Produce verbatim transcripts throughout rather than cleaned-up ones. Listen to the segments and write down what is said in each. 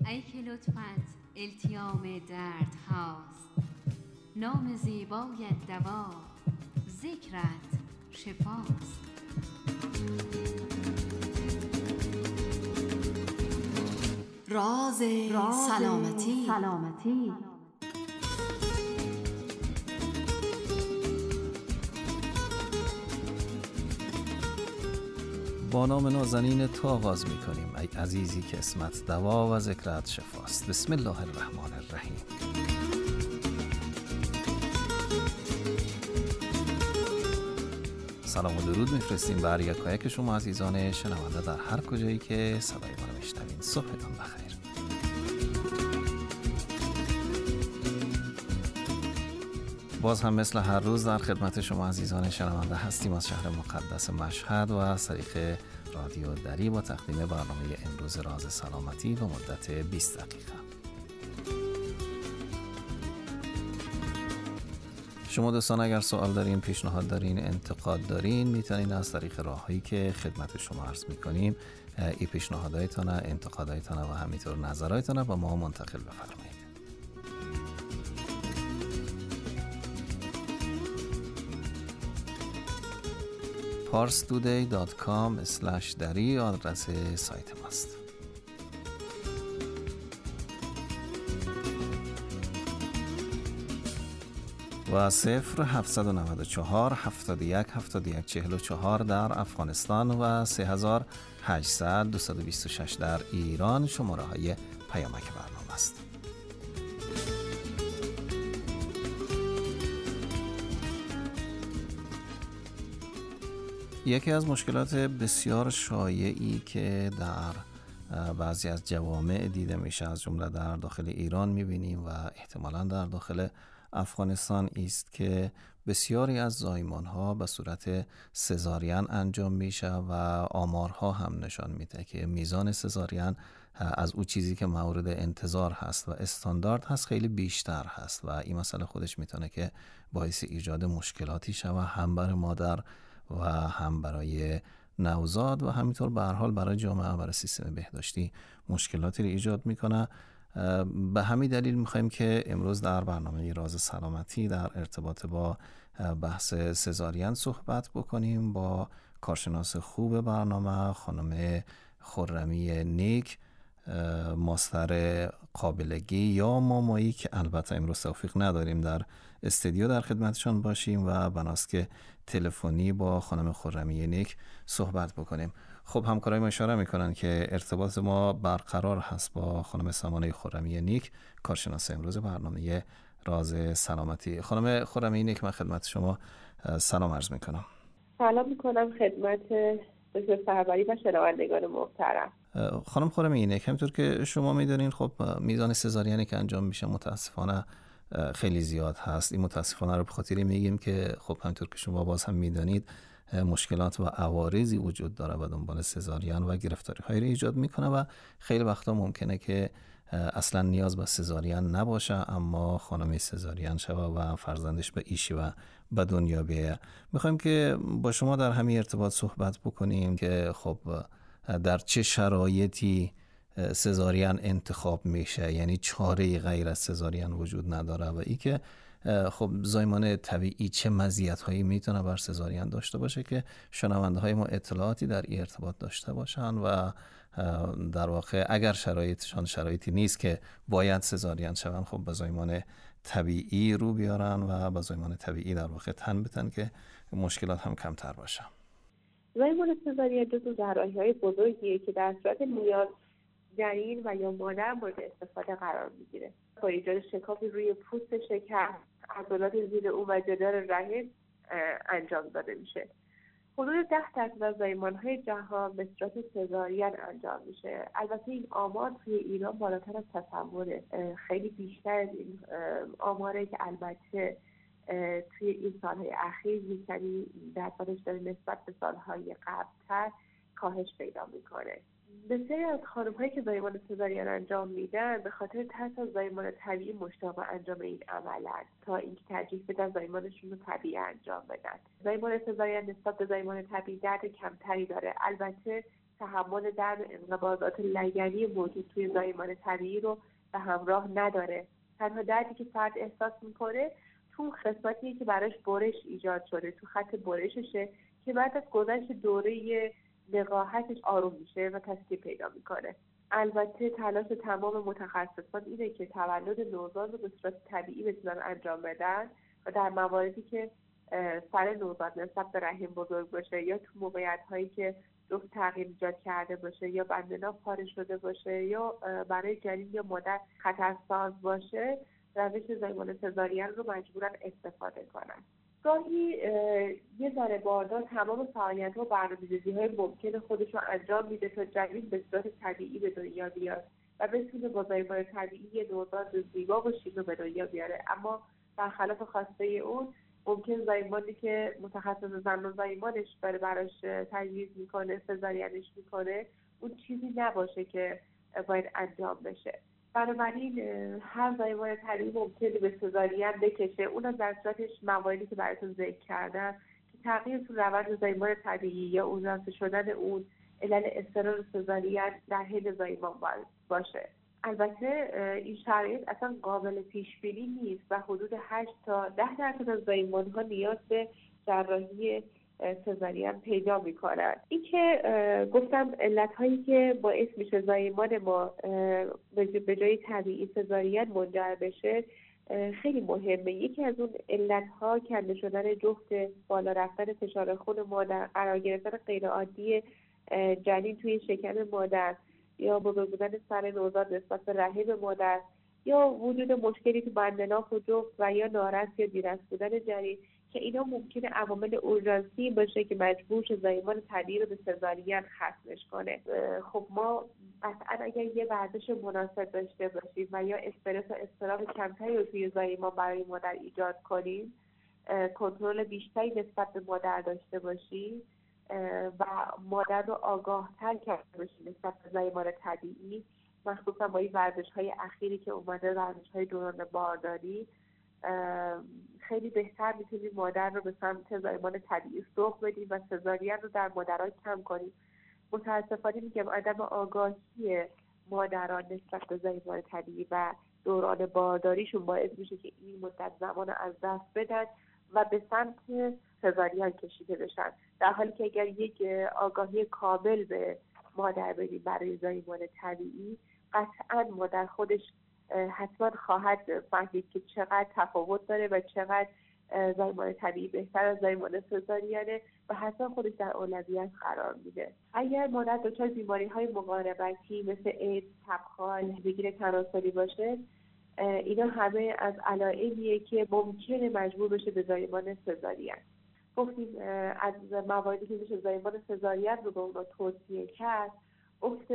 ای که لطفت التیام درد هاست، نام زیبایت دوا، ذکرت شفاست. راز سلامتی, سلامتی. با نام نازنین تو آغاز می کنیم ای عزیزی که اسمت دوا و ذکرت شفاست. بسم الله الرحمن الرحیم. سلام و درود میفرستیم بر یکایک شما عزیزان شنونده در هر کجایی که صدای ما رو میشنوین. صبحتون بخیر. باز هم مثل هر روز در خدمت شما عزیزان شنونده هستیم از شهر مقدس مشهد و از طریق رادیو دری با تقدیم برنامه امروز راز سلامتی به مدت بیست دقیقه. شما دوستان اگر سوال دارین، پیشنهاد دارین، انتقاد دارین، میتونین از طریق راههایی که خدمت شما عرض میکنیم این پیشنهاداتتون، انتقاداتتون و همینطور نظراتتون با ما منتقل بفرمایید. پارس تودی دات کام اسلش دری آدرس سایت ماست. و صفر هفتصد و نود و چهار هفتاد و یک هفتاد و یک چهل و چهار در افغانستان و سه هزار و هشتصد دویست و بیست و شش در ایران شماره های پیامک برنامه است. یکی از مشکلات بسیار شایعی که در بعضی از جوامع دیده میشه، از جمله در داخل ایران میبینیم و احتمالاً در داخل افغانستان است که بسیاری از زایمان‌ها به صورت سزارین انجام میشه و آمارها هم نشان میده که میزان سزارین از اون چیزی که مورد انتظار هست و استاندارد هست خیلی بیشتر هست و این مسئله خودش میتونه که باعث ایجاد مشکلاتی شود هم برای مادر و هم برای نوزاد و همینطور به هر حال برای جامعه، برای سیستم بهداشتی مشکلاتی رو ایجاد میکنه. به همین دلیل میخوایم که امروز در برنامه راز سلامتی در ارتباط با بحث سزارین صحبت بکنیم با کارشناس خوب برنامه خانم خرمی نیک، ماستر قابلگی یا مامایی، که البته امروز توفیق نداریم در استودیو در خدمتشان باشیم و بناست که تلفنی با خانم خرمی نیک صحبت بکنیم. خب همکارای ما اشاره میکنن که ارتباط ما برقرار هست با خانم سمانه خرمی نیک، کارشناس امروز برنامه راز سلامتی. خانم خرمی نیک، من خدمت شما سلام عرض میکنم. سلام میکنم خدمت دکتر سربری و شنوندگان محترم. خانم خرمی نیک، همونطور که شما میدونین خب میزان سزارینی که انجام میشه متاسفانه خیلی زیاد هست. این متاسفانه رو به خاطری میگیم که خب همونطور که شما باز هم میدونید مشکلات و عوارضی وجود داره و دنبال سزارین و گرفتاری هایی رو ایجاد میکنه و خیلی وقتا ممکنه که اصلا نیاز به سزارین نباشه اما خانمی سزارین شوه و فرزندش به ایشی و به دنیا بیایه. میخوایم که با شما در همین ارتباط صحبت بکنیم که خب در چه شرایطی سزارین انتخاب میشه، یعنی چاره غیر از سزارین وجود نداره و ای که خب زایمان طبیعی چه مزیت‌هایی میتونه بر سزارین داشته باشه که شنونده های ما اطلاعاتی در این ارتباط داشته باشن و در واقع اگر شرایطشان شرایطی نیست که باید سزارین شون، خب به زایمان طبیعی رو بیارن و به زایمان طبیعی در واقع تن بتن که مشکلات هم کمتر باشه. زایمان سزارین جزو جراحی‌های بزرگیه که در صورت نیاز جنین و یا مادر مورد استفاده قرار میگیره. با ایجاد شکافی روی پوست شکم، عضلات زیر اون و جدار رحم انجام داده میشه. حدود ده درصد از زایمان‌های جهان به صورت سزارین انجام میشه. البته این آمار توی ایران بالاتر از تصوره، خیلی بیشتر از این آماره که البته توی این سالهای اخیر یکمی درصدش داره نسبت به سالهای قبل‌تر کاهش پیدا میکنه. بسیاری از خانم‌هایی که زایمان سزارین انجام میدن به خاطر ترس از زایمان طبیعی مشتاق انجام این عملن تا اینکه ترجیح بدن زایمانشون رو طبیعی انجام بدن. زایمان سزارین نسبت به زایمان طبیعی درد کمتری داره. البته تحمل درد انقباضات لگنی موجود توی زایمان طبیعی رو به همراه نداره. تنها دردی که فرد احساس میکنه تو قسمتیه که براش برش ایجاد شده، تو خط برششه که بعد از گذشت دوره نقاهتش آروم میشه و تسکین پیدا میکنه. البته تلاش تمام متخصصان اینه که تولد نوزاد رو به صورت طبیعی بتونن انجام بدن و در مواردی که سر نوزاد نسبت به رحم بزرگ باشه یا تو موقعیت هایی که جفت تغییر ایجاد کرده باشه یا بندنا پاره شده باشه یا برای جنین یا مادر خطرساز باشه، روش زایمان سزارین رو مجبورن استفاده کنن. گاهی یه ذره باردار تمام فعالیت و برنامه‌ریزی های ممکن خودش رو انجام میده تا جنین به صورت طبیعی به دنیا بیاد و بتونه با زایمان طبیعی یه نوزاد زیبا و شیک رو به دنیا بیاره. اما برخلاف خواسته اون ممکن زایمانی که متخصص زن زایمانش داره براش تجویز میکنه، سزارینش میکنه، اون چیزی نباشه که باید انجام بشه. بنابراین هر زایمان طبیعی ممکنه به سزارین بکشه، اونم در صورتش مواردی که براتون ذکر کردم که تغییر تو روند زایمان طبیعی یا اون شدن اون علل اضطرار سزارین در حین زایمان باشه. البته این شرایط اصلا قابل پیش بینی نیست و حدود هشت تا ده درصد از زایمان‌ها نیاز به جراحی سزارین پیدا می‌کنند. این که گفتم علت‌هایی که باعث میشه زایمان ما به جای طبیعی سزارین منجر بشه خیلی مهمه. یکی از اون علت‌ها کنده شدن جفت، بالا رفتن فشار خون مادر، قرار گرفتن غیرعادی جنین توی شکم مادر یا بزرگ بودن سر نوزاد نسبت به رحم مادر یا وجود مشکلی تو بندناف و جفت و یا نارس یا دیرس بودن جنین که اینا ممکنه عوامل اورژانسی باشه که مجبور شه زایمان طبیعی رو به سزارین ختمش کنه. خب ما قطعا اگر یه ورزش مناسب داشته باشیم و یا استرس و اضطراب کمتری رو توی زایمان برای مادر ایجاد کنیم، کنترل بیشتری نسبت به مادر داشته باشیم و مادر رو آگاه‌تر کرده باشیم نسبت به زایمان طبیعی، مخصوصا با این ورزش‌های اخیری که اومده، ورزش‌های دوران بارداری، خیلی بهتر میتونیم مادر رو به سمت زایمان طبیعی سوق بدیم و سزارین رو در مادران کم کنیم. متاسفانه میگم عدم آگاهی مادران نسبت به زایمان طبیعی و دوران بارداریشون باعث میشه که این مدت زمان از دست بدن و به سمت سزارین کشیده بشن، در حالی که اگر یک آگاهی کامل به مادر بدیم برای زایمان طبیعی، قطعا مادر خودش حتما خواهد فهمید که چقدر تفاوت داره و چقدر زایمان طبیعی بهتر از زایمان سزارینه و حتما خودش در اولویت قرار میده. اگر مادر دچار بیماری‌های مقاربتی مثل ایدز، تبخال، بگیر تناسلی باشه، اینا همه از علائمیه که ممکنه مجبور بشه به زایمان سزارین. گفتیم از مواردی که میشه زایمان سزارین رو به اونا توصیه کرد، افت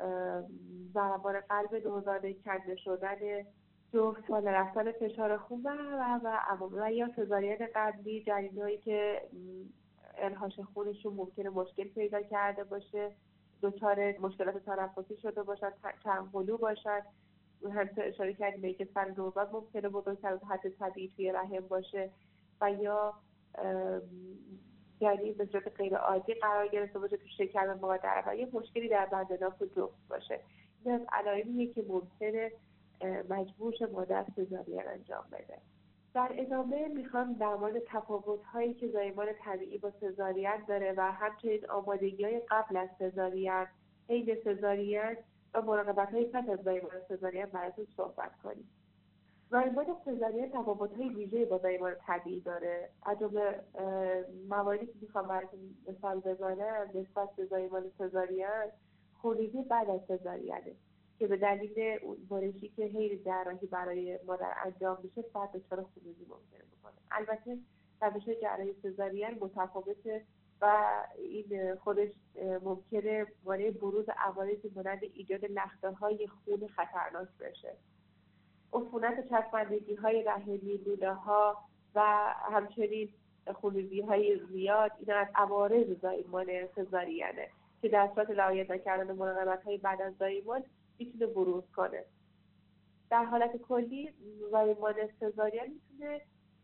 ضربان قلب نوزاد، کنده شدن جفت، بالا رفتن فشار خون و و و عوامل و یا سزارین قبلی، جنینایی که انحاش خونشون ممکنه مشکل پیدا کرده باشه، دچار مشکلات تنفسی شده باشن، چندقلو باشن. همچنین اشاره کردیم به اینکه سر نوزاد ممکنه بزرگتر از حد طبیعی توی رحم باشه و یا یعنی به صورت غیر عادی قرار گرفته باشه تو شکم مادر و یه مشکلی در بندناف و جفت باشه. این از علائمیه که ممکنه مجبور شه مادر سزارین انجام بده. در ادامه میخوام در مورد تفاوت‌هایی که زایمان طبیعی با سزارین داره و همچنین آمادگی‌های قبل از سزارین، حین سزارین و مراقبت‌های پس از زایمان سزارین براتون صحبت کنیم. زایمان سزارین تفاوت‌های ویژه‌ای با زایمان طبیعی داره. از جمله مواردی که میخوام براتون مثال بزنم نسبت به زایمان سزارین، خونریزی بعد از سزارینه که به دلیل اون برشی که حین جراحی برای مادر انجام میشه فرد دچار خونریزی ممکنه بکنه. البته روش جراحی سزارین متفاوته و این خودش ممکنه مانع بروز عوارضی مانند ایجاد لخته‌های خون خطرناک بشه. عفونت چسبندگی‌های رحمی، لوله‌ها و همچنین خونریزی‌های زیاد، اینا از عوارض زایمان سزارینه که در صورت رعایت نکردن مراقبت‌های بعد از زایمان میتونه بروز کنه. در حالت کلی زایمان سزارین میتونه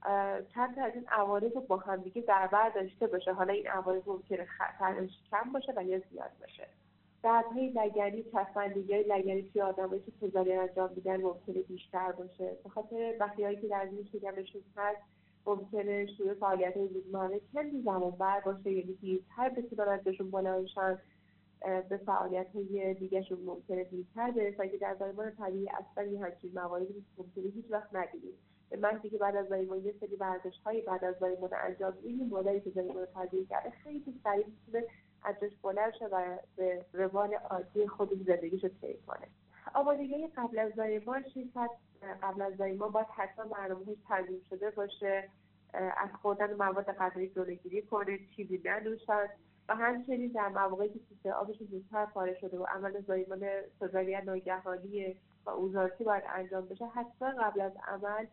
چند تا از این عوارض رو با هم دیگه در بر داشته باشه. حالا این عوارض ممکنه خطرش کم باشه و یا زیاد باشه. دردهای لگنی، چسبندگی‌های لگنی توی آدمایی که سزارین انجام میدن ممکنه بیشتر باشه. به خاطر بخیه‌هایی که در زیر شکمشون هست ممکنه شروع فعالیت‌های روزمره کمی زمان بر باشه، یعنی دیرتر بتونن ازشون بالا بشن، به فعالیت‌های دیگه‌شون ممکنه دیرتر برسن که در زایمان طبیعی اصلا یه همچین مواردی ممکنه هیچ وقت ندیدیم. به محضی که بعد از زایمان یه سری ورزش‌هایی بعد از زایمان انجام میدیم، مادری که زایمان طبیعی کرده خیلی سریع می‌تونه ازش بلند شه و به روال عادی خودش زندگیشو طی کنه. آمادگی قبل از زایمان شیفت قبل از زایمان باید حتما برنامه‌اش تنظیم شده باشه، از خوردن مواد غذایی جلوگیری کنه، چیزی ننوشن و همچنین در مواقعی که سیستم آبشون زودتر پاره شده و عمل زایمان سزارین ناگهانی و اوزارتی باید انجام بشه، حتما قبل از عمل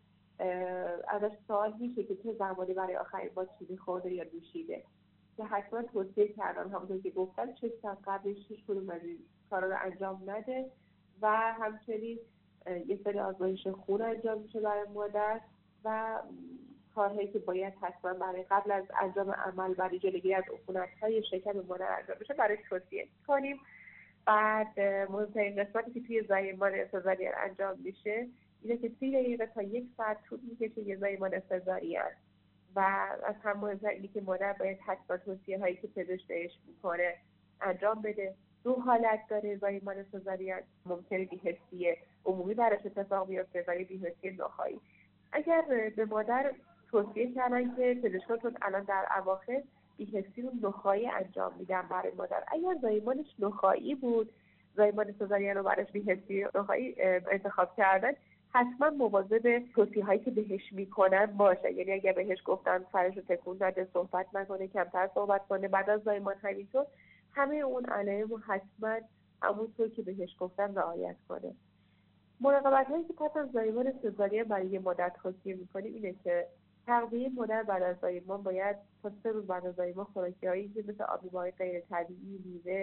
ازش سوال میشه که چه زمانی برای آخرین بار چیزی خورده یا نوشیده، که حتما توصیه کردن همونطور که گفتم چه ساعت قبلش هیچ کدوم از این کارا رو انجام نده و همچنین یه سری آزمایش خون انجام میشه برای مادر و کارهایی که باید حتما برای قبل از انجام عمل برای جلوگیری از عفونت‌های شکم مادر انجام بشه برای توصیه کنیم. بعد مهمترین قسمتی که توی زایمان سزارین انجام میشه اینه که سی دقیقه تا یک ساعت طول میکشه یه زایمان سزارین و از هم مهمتر اینه که مادر باید حتما توصیه هایی که پزشک بهش میکنه انجام بده. دو حالت داره زایمان سزارین، ممکنه بی‌حسی عمومی براش اتفاق بیفته و بی‌حسی نخایی. اگر به مادر توصیه کردن که پزشکاتون الان در اواخر بی‌حسی رو نخایی انجام میدن برای مادر، اگر زایمانش نخایی بود، زایمان سزارین رو براش بی‌حسی نخایی انتخاب کردن، حتما مواظب توصیه هایی که بهش میکنن باشه. یعنی اگر بهش گفتن سرش رو تکون نده، صحبت نکنه، کمتر صحبت کنه، بعد از زایمان همینطور همه اون علائم رو حتما همونطور که بهش گفتن رعایت کنه. مراقبت هایی که پس از زایمان سزارین برای یه مدت توصیه میکنیم اینه که تغذیه مادر بعد از زایمان باید تا سه روز بعد از زایمان خوراکی‌هایی مثل آبمیوه‌های غیر طبیعی، میوه،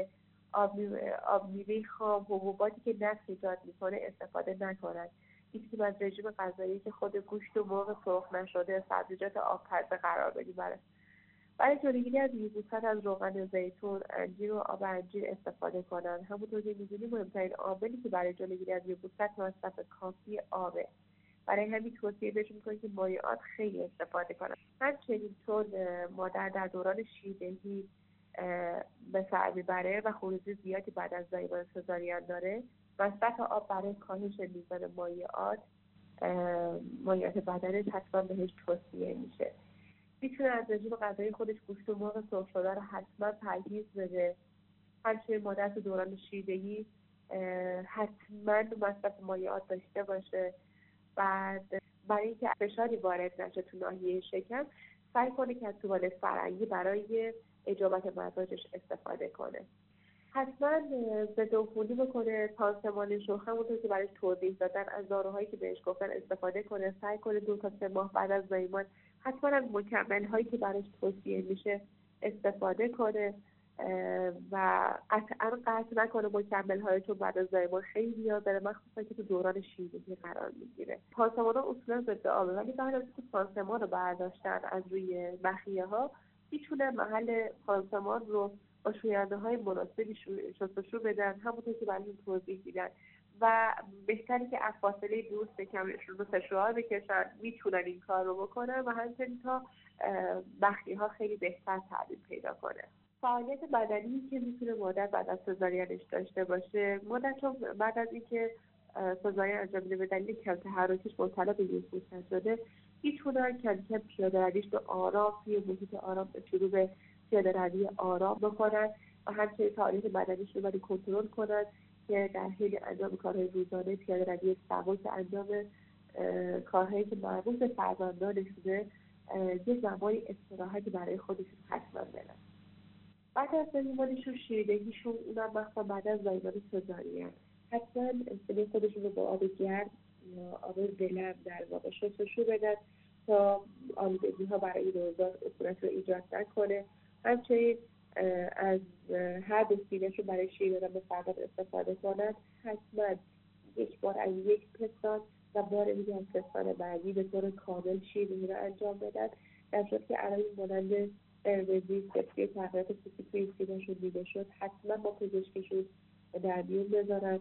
آب میوه خام، حبوباتی که نقص ایجاد میکنه استفاده نکنند. هیچ از رژیم غذایی که خود گوشت و مرغ سرخ نشده، سبزیجات آبپز قرار بدیم. برای برای جلوگیری از یبوست از روغن زیتون، انجیر و آب انجیر استفاده کنند. همونطور که می‌دونیم مهمترین عاملی که برای جلوگیری از یبوست مصرف کافی آبه. برای همین توصیه بهشون می‌کنیم که مایعات خیلی استفاده کنند. همچنین چون مادر در دوران شیردهی به سر میبره و خروجی زیادی بعد از زایمان سزارین داره، مصرف آب برای کاهش میزان مایعات مایعات بدنش حتما بهش توصیه میشه. میتونه از رژیم غذایی خودش گوشت و مرغ سرخ شده رو حتما پرهیز بده. همچنین مادر تو دوران شیردهی حتما مصرف مایعات داشته باشه. بعد برای اینکه فشاری وارد نشه تو ناحیه شکم، سعی کنه که از توالت فرنگی برای اجابت مزاجش استفاده کنه. حتما ضدعفونی بکنه، پانسمانش رو همونطور که برای توضیح دادن از داروهایی که بهش گفتن استفاده کنه. سعی کنه دو تا سه ماه بعد از زایمان حتما از مکمل‌هایی که براش توصیه میشه استفاده کنه و قطعا قطع نکنه مکمل‌های، چون بعد از زایمان خیلی نیاز داره، مخصوصا که تو دوران شیردهی قرار میگیره. پانسمان‌ها اصولا ضد آبه، ولی بعد از که پانسمان رو برداشتن از روی بخیه‌ها میتونه محل پانسمان رو با شوینده های مناسبی شستشو بدن، همونطور که برایشون توضیح میدن و بهتری که از فاصله دور شکمشون رو سشوار بکشن، میتونن این کار رو بکنن و همچنین تا بخیه ها خیلی بهتر تعدیل پیدا کنه. فعالیت بدنی که میتونه مادر بعد از سزارینش داشته باشه، مادر چون بعد از اینکه سزارین انجام میده به دلیل کم تحرکش مبتلا به یبوست شده، میتونن کم کم پیاده رویش به آرام توی محیط آرام شروع به پیاده روی آرام بکنن و همچنین فعالیت بدنیش رو ولی کنترل کنن که در حین انجام کارهای روزانه پیاده روی سبک انجام کارهایی که مربوط به فرزندانشونه یه زمانی استراحتی برای خودشون حتما بدن. بعد از زایمانشون شیردهیشون، اونم مثلا بعد از زایمان سزارین، حتما سلی خودشون رو با آب گرم یا آب ولرم در واقع شستشو بدن تا آلودگی ها برای نوزاد عفونت رو ایجاد نکنه. همچنین از هر دو سینه‌شون برای شیر دادن به فرزند استفاده کنند. حتما یک بار از یک پستان و بار دیگه از سه سال بعدی به طور کامل شیرینی رو انجام بدن، در صورتی که علائم مانند قرمزی، سفتی، تغییرات فیزیکی سینه‌شون دیده شد، حتما با پزشکشون در میون بذارن.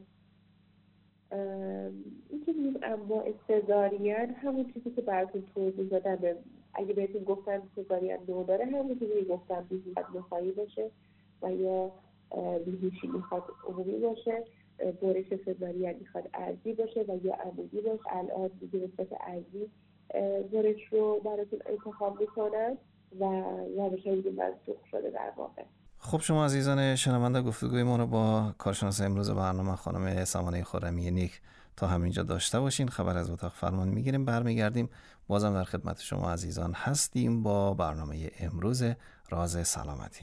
این که میگیم اما سزارین همون چیزی که براتون توضیح دادم، اگه بهتون گفتم سزارین نو داره، همون چیزی که گفتم بیهوشی نخواهی باشه و یا بیهوشی میخواد عمومی باشه، برش سزارین میخواد ارضی باشه و یا عمودی باشه. الان دیگه به صورت ارضی برش رو براتون انتخاب میکنن و روش های دیگه منسوخ شده در واقع. خب شما عزیزان شنونده گفتگوی ما رو با کارشناس امروز برنامه خانم سمانه خرمی نیک تا همینجا داشته باشین. خبر از اتاق فرمان میگیریم، برمیگردیم بازم در خدمت شما عزیزان هستیم با برنامه امروز راز سلامتی.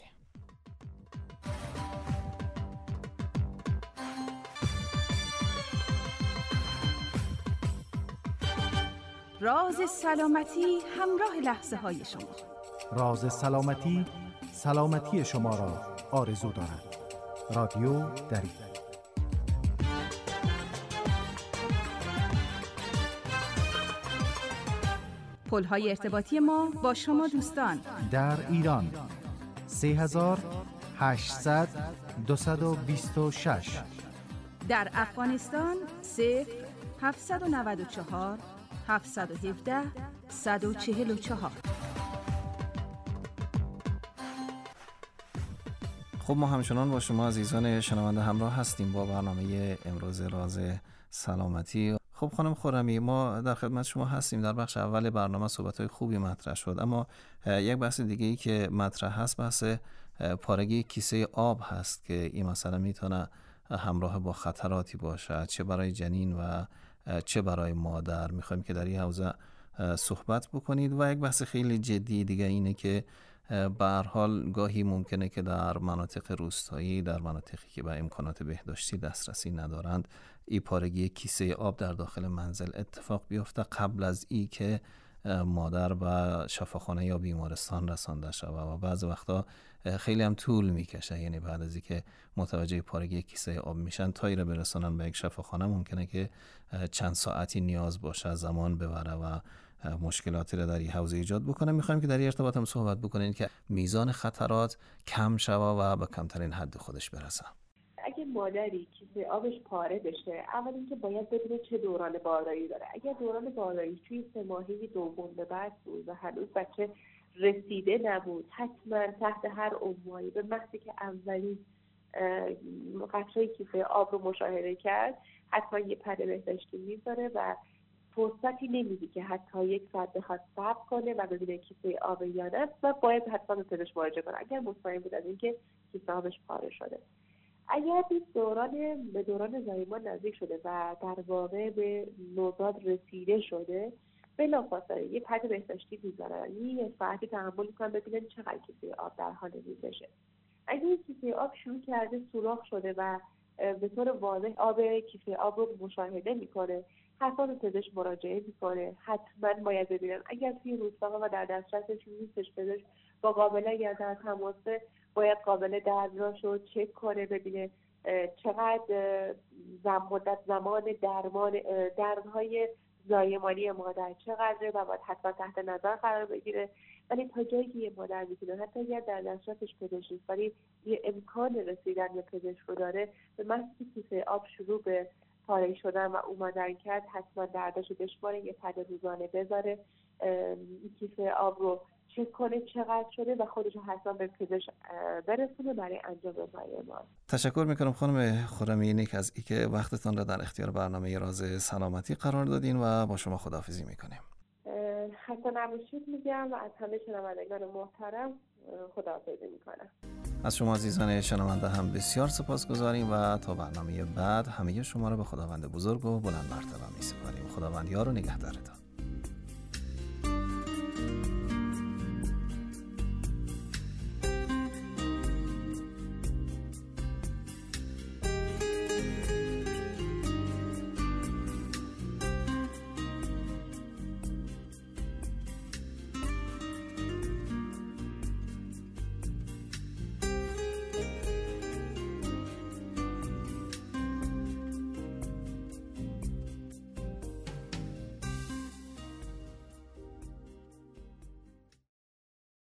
راز سلامتی همراه لحظه های شما. راز سلامتی سلامتی شما را آرزو دارد. رادیو دری. پل‌های ارتباطی ما با شما دوستان در ایران سه هزار هشتصد دویست و بیست و شش، در افغانستان صفر هفتصد و نود و چهار هفتصد و هفده صد و چهل و چهار. خب ما همچنان با شما عزیزان شنونده همراه هستیم با برنامه امروز راز سلامتی. خب خانم خرمی، ما در خدمت شما هستیم. در بخش اول برنامه صحبت‌های خوبی مطرح شد، اما یک بحث دیگه ای که مطرح هست بحث پارگی کیسه آب هست که این مسئله میتونه همراه با خطراتی باشه، چه برای جنین و چه برای مادر. میخوایم که در این حوزه صحبت بکنید. و یک بحث خیلی جدی دیگه اینه که به هر حال گاهی ممکنه که در مناطق روستایی، در مناطقی که به امکانات بهداشتی دسترسی ندارند، ای پارگی کیسه آب در داخل منزل اتفاق بیفته قبل از ای که مادر به شفاخانه یا بیمارستان رسانده شود و بعض وقتا خیلی هم طول میکشه. یعنی بعد از اینکه متوجه پارگی کیسه آب میشن تا ایره برسانن به یک شفاخانه ممکنه که چند ساعتی نیاز باشه، زمان ببره و مشکلاتی را در این حوزه ایجاد بکنه. میخوایم که در این ارتباط هم صحبت بکنین که میزان خطرات کم شوه و به کمترین حد خودش برسه. اگه مادری کیسه آبش پاره بشه، اول اینکه باید بدونه چه دوران بارداری داره. اگر دوران بارداری توی سه ماهه دوم به بعد بود و هنوز بچه رسیده نبود، حتما تحت هر عنوانی به محضی که اولین قطره کیسه آب رو مشاهده کرد، حتما یه پد بهداشتی میذاره و فرصتی نمیدی که حتی یک ساعت بخواد صبر کنه و ببینه کیسه آب یا نه و باید حتما به پزشک مراجعه کنه اگر مطمئن بود از اینکه کیسه آبش پاره شده. اگر این دوران به دوران زایمان نزدیک شده و در واقع به نوزاد رسیده شده، بلافاصله یه پد بهداشتی میذارن، یه ساعتی تحمل میکنن ببینن چقدر کیسه آب در حال ریزشه. اگر این کیسه آب شروع کرده سوراخ شده و به طور واضح آب کیسه آب رو مشاهده میکنه، حتما به پزشک مراجعه میکنه. حتما باید ببینن اگر توی روستا و در دسترسش نیستش، پزشک با قابله یا در تماسه باید قابل درمانش رو چک کنه، ببینه چقدر زم مدت زمان درمان درمانهای زایمانی مادر چقدره و باید حتما تحت نظر قرار بگیره. ولی تا جایی که یه مادر میتونه، حتی اگر در دسترسش پزشک نیست ولی یه امکان رسیدن به پزشک رو داره، به محض که کیسه آب شروع به پاره شدن و اومدن کرد، حتما درداشو بشماره، یه پد روزانه بذاره، این کیسه آب رو چک کنه چقدر شده و خودش حتما به پزشک برسونه برای انجام زایمان. تشکر میکنم خانم خرمی نیک از اینکه وقتتان را در اختیار برنامه راز سلامتی قرار دادین و با شما خداحافظی میکنیم. خسته نباشید میگم و از همه شنوندگان محترم خداحافظی میکنم. از شما عزیزان شنونده هم بسیار سپاسگزاریم و تا برنامه بعد همه شما را به خداوند بزرگ و بلند مرتبه میسپاریم. خداوند یار و نگهدارتان.